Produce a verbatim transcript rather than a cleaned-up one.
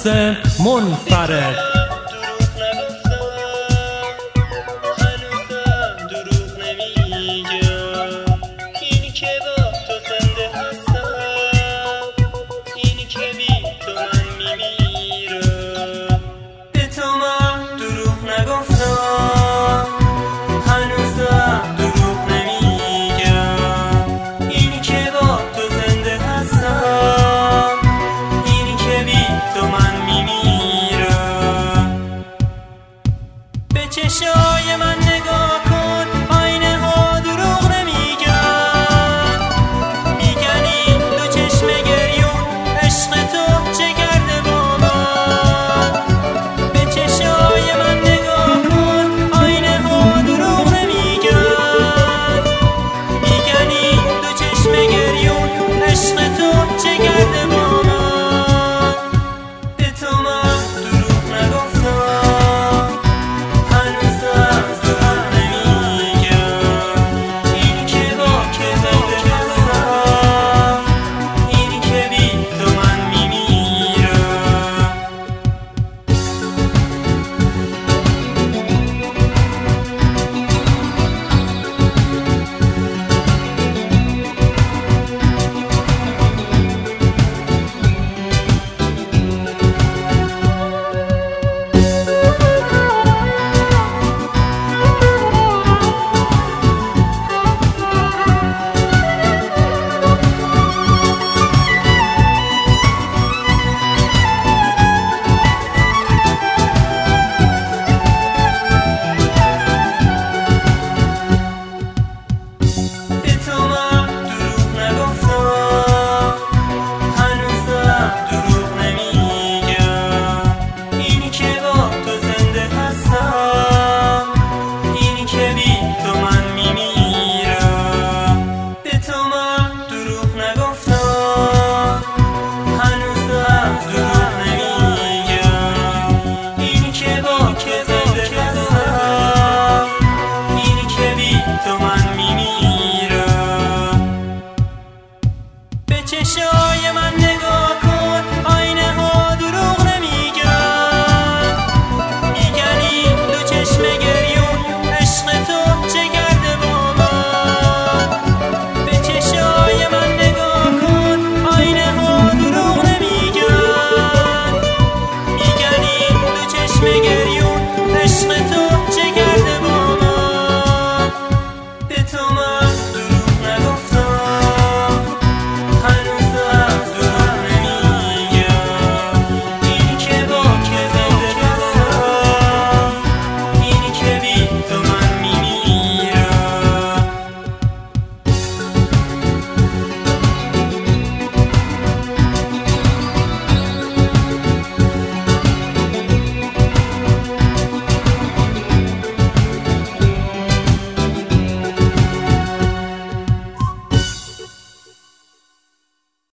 محسن منفرد. چشای من نگاه کن، آینه ها دروغ نمیگن. میگن این دو چشم گریون عشق تو چه کرده با من. به چشای من نگاه کن، آینه ها دروغ نمیگن. میگن این دو چشم گریون عشق تو چه کرده با من. به تو من دروغ نگفتم، تو من